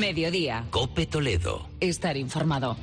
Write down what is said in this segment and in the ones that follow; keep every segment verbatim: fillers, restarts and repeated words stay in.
Mediodía. COPE Toledo. Estar informado.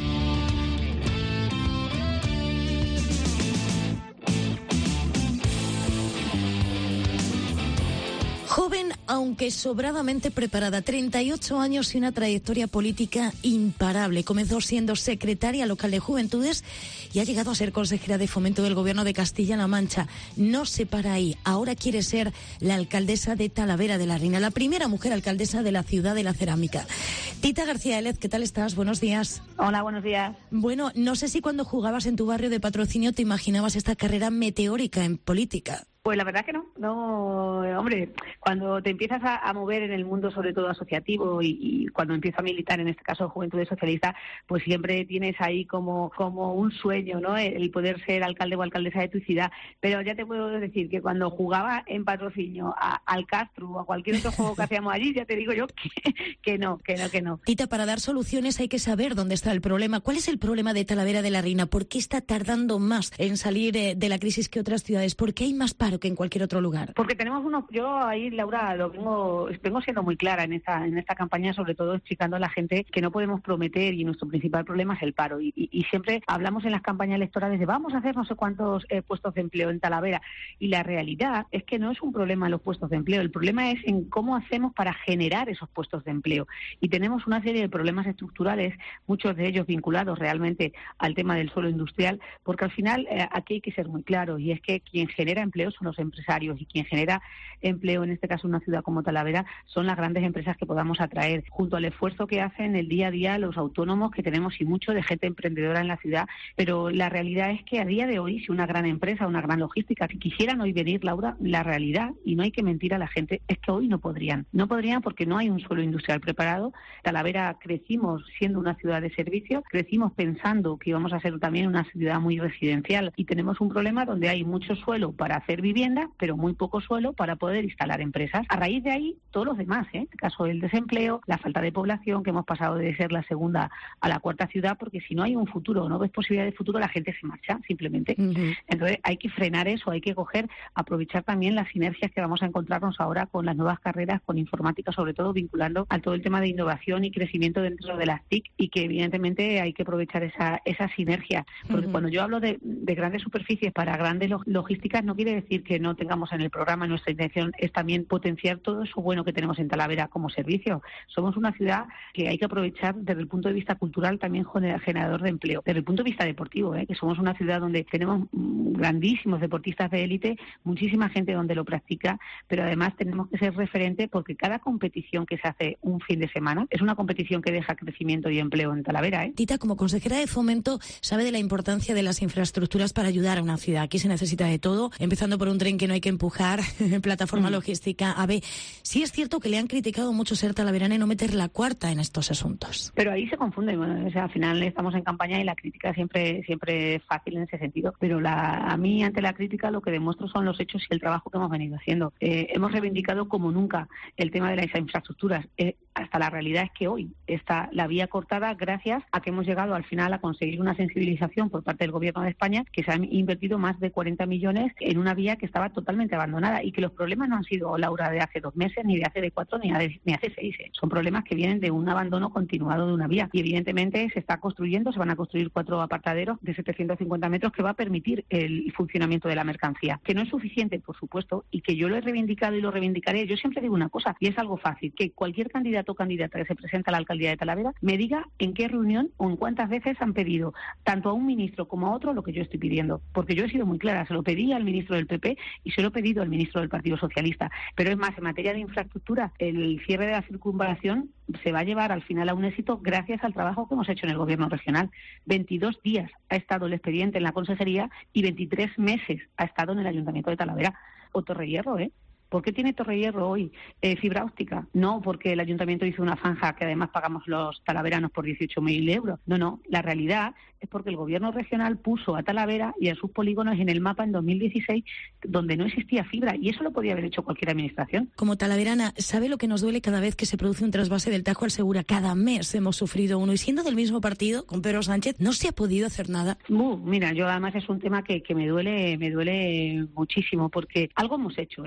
Joven, aunque sobradamente preparada, treinta y ocho años y una trayectoria política imparable. Comenzó siendo secretaria local de Juventudes y ha llegado a ser consejera de Fomento del Gobierno de Castilla-La Mancha. No se para ahí. Ahora quiere ser la alcaldesa de Talavera de la Reina, la primera mujer alcaldesa de la ciudad de la cerámica. Tita García Élez, ¿qué tal estás? Buenos días. Hola, buenos días. Bueno, no sé si cuando jugabas en tu barrio de Patrocinio te imaginabas esta carrera meteórica en política. Pues la verdad que no, no, hombre, cuando te empiezas a, a mover en el mundo, sobre todo asociativo, y, y cuando empiezo a militar, en este caso Juventudes Socialista, pues siempre tienes ahí como, como un sueño, ¿no?, el poder ser alcalde o alcaldesa de tu ciudad. Pero ya te puedo decir que cuando jugaba en Patrocinio a, al Castro o a cualquier otro juego que hacíamos allí, ya te digo yo que, que no, que no, que no. Tita, para dar soluciones hay que saber dónde está el problema. ¿Cuál es el problema de Talavera de la Reina? ¿Por qué está tardando más en salir eh, de la crisis que otras ciudades? ¿Por qué hay más paro que en cualquier otro lugar? Porque tenemos unos, yo ahí, Laura, lo vengo, vengo siendo muy clara en esta, en esta campaña, sobre todo explicando a la gente que no podemos prometer, y nuestro principal problema es el paro. Y, y, y siempre hablamos en las campañas electorales de vamos a hacer no sé cuántos eh, puestos de empleo en Talavera. Y la realidad es que no es un problema los puestos de empleo, el problema es en cómo hacemos para generar esos puestos de empleo. Y tenemos una serie de problemas estructurales, muchos de ellos vinculados realmente al tema del suelo industrial, porque al final eh, aquí hay que ser muy claros, y es que quien genera empleo son los empresarios, y quien genera empleo, en este caso una ciudad como Talavera, son las grandes empresas que podamos atraer, junto al esfuerzo que hacen el día a día los autónomos que tenemos y mucho de gente emprendedora en la ciudad. Pero la realidad es que a día de hoy, si una gran empresa, una gran logística, que quisieran hoy venir, Laura, la realidad, y no hay que mentir a la gente, es que hoy no podrían. No podrían porque no hay un suelo industrial preparado. Talavera crecimos siendo una ciudad de servicio, crecimos pensando que íbamos a ser también una ciudad muy residencial, y tenemos un problema donde hay mucho suelo para hacer vivienda, pero muy poco suelo para poder instalar empresas. A raíz de ahí, todos los demás, ¿eh? En el caso del desempleo, la falta de población, que hemos pasado de ser la segunda a la cuarta ciudad, porque si no hay un futuro, no ves posibilidad de futuro, la gente se marcha, simplemente. Uh-huh. Entonces hay que frenar eso, hay que coger, aprovechar también las sinergias que vamos a encontrarnos ahora con las nuevas carreras, con informática, sobre todo vinculando a todo el tema de innovación y crecimiento dentro de las T I C, y que evidentemente hay que aprovechar esa, esa sinergia, porque uh-huh. cuando yo hablo de, de grandes superficies para grandes log- logísticas, no quiere decir que no tengamos en el programa. Nuestra intención es también potenciar todo eso bueno que tenemos en Talavera como servicio. Somos una ciudad que hay que aprovechar desde el punto de vista cultural, también generador de empleo. Desde el punto de vista deportivo, ¿eh? que somos una ciudad donde tenemos grandísimos deportistas de élite, muchísima gente donde lo practica, pero además tenemos que ser referente, porque cada competición que se hace un fin de semana es una competición que deja crecimiento y empleo en Talavera. ¿eh? Tita, como consejera de Fomento, sabe de la importancia de las infraestructuras para ayudar a una ciudad. Aquí se necesita de todo, empezando por un tren que no hay que empujar, plataforma mm. logística. A ver, sí es cierto que le han criticado mucho ser talaverana y no meter la cuarta en estos asuntos. Pero ahí se confunde. Bueno, o sea, al final estamos en campaña y la crítica siempre siempre es fácil en ese sentido. Pero la, a mí, ante la crítica, lo que demuestro son los hechos y el trabajo que hemos venido haciendo. Eh, hemos reivindicado como nunca el tema de las infraestructuras. Eh, hasta la realidad es que hoy está la vía cortada gracias a que hemos llegado al final a conseguir una sensibilización por parte del Gobierno de España, que se han invertido más de cuarenta millones en una vía que estaba totalmente abandonada, y que los problemas no han sido, Laura, de hace dos meses, ni de hace de cuatro, ni de, ni hace seis. ¿eh? Son problemas que vienen de un abandono continuado de una vía, y evidentemente se está construyendo, se van a construir cuatro apartaderos de setecientos cincuenta metros que va a permitir el funcionamiento de la mercancía, que no es suficiente, por supuesto, y que yo lo he reivindicado y lo reivindicaré. Yo siempre digo una cosa, y es algo fácil, que cualquier candidato o candidata que se presenta a la alcaldía de Talavera me diga en qué reunión o en cuántas veces han pedido, tanto a un ministro como a otro, lo que yo estoy pidiendo. Porque yo he sido muy clara, se lo pedí al ministro del P P y se lo he pedido al ministro del Partido Socialista. Pero es más, en materia de infraestructura, el cierre de la circunvalación se va a llevar al final a un éxito gracias al trabajo que hemos hecho en el Gobierno regional. veintidós días ha estado el expediente en la consejería y veintitrés meses ha estado en el Ayuntamiento de Talavera. O Torrehierro, ¿eh? ¿Por qué tiene Torrehierro hoy eh, fibra óptica? No porque el ayuntamiento hizo una zanja que además pagamos los talaveranos por dieciocho mil euros. No, no. La realidad es porque el gobierno regional puso a Talavera y a sus polígonos en el mapa en dos mil dieciséis, donde no existía fibra, y eso lo podía haber hecho cualquier administración. Como talaverana, ¿sabe lo que nos duele cada vez que se produce un trasvase del Tajo al Segura? Cada mes hemos sufrido uno, y siendo del mismo partido, con Pedro Sánchez, no se ha podido hacer nada. Uh, mira, yo además es un tema que, que me duele me duele muchísimo, porque algo hemos hecho, ¿eh? Y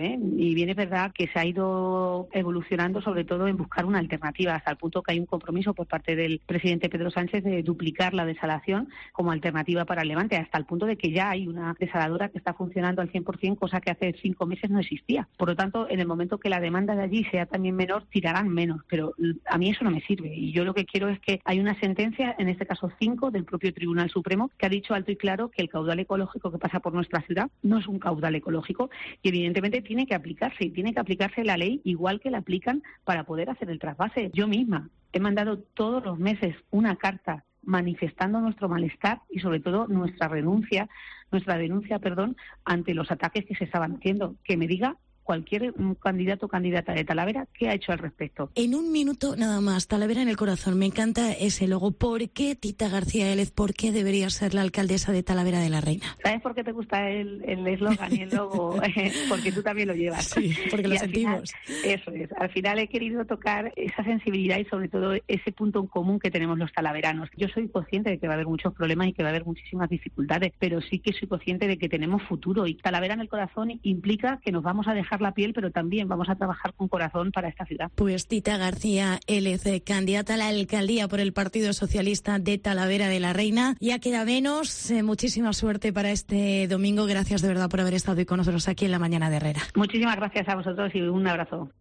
Y bien es verdad que se ha ido evolucionando sobre todo en buscar una alternativa, hasta el punto que hay un compromiso por parte del presidente Pedro Sánchez de duplicar la desalación como alternativa para el Levante, hasta el punto de que ya hay una desaladora que está funcionando al cien por ciento, cosa que hace cinco meses no existía. Por lo tanto, en el momento que la demanda de allí sea también menor, tirarán menos, pero a mí eso no me sirve. Y yo lo que quiero es que hay una sentencia, en este caso cinco, del propio Tribunal Supremo, que ha dicho alto y claro que el caudal ecológico que pasa por nuestra ciudad no es un caudal ecológico y evidentemente tiene que aplicarse, y tiene que aplicarse la ley igual que la aplican para poder hacer el trasvase. Yo misma he mandado todos los meses una carta manifestando nuestro malestar y sobre todo nuestra renuncia, nuestra denuncia, perdón, ante los ataques que se estaban haciendo. Que me diga cualquier candidato o candidata de Talavera qué ha hecho al respecto. En un minuto nada más, Talavera en el corazón. Me encanta ese logo. ¿Por qué Tita García Élez? ¿Por qué debería ser la alcaldesa de Talavera de la Reina? ¿Sabes por qué te gusta el eslogan y el logo? Porque tú también lo llevas. Sí, porque lo sentimos. Final, eso es. Al final he querido tocar esa sensibilidad y sobre todo ese punto en común que tenemos los talaveranos. Yo soy consciente de que va a haber muchos problemas y que va a haber muchísimas dificultades, pero sí que soy consciente de que tenemos futuro, y Talavera en el corazón implica que nos vamos a dejar la piel, pero también vamos a trabajar con corazón para esta ciudad. Pues Tita García Élez, candidata a la alcaldía por el Partido Socialista de Talavera de la Reina. Ya queda menos. Eh, muchísima suerte para este domingo. Gracias de verdad por haber estado hoy con nosotros aquí en La Mañana de Herrera. Muchísimas gracias a vosotros y un abrazo.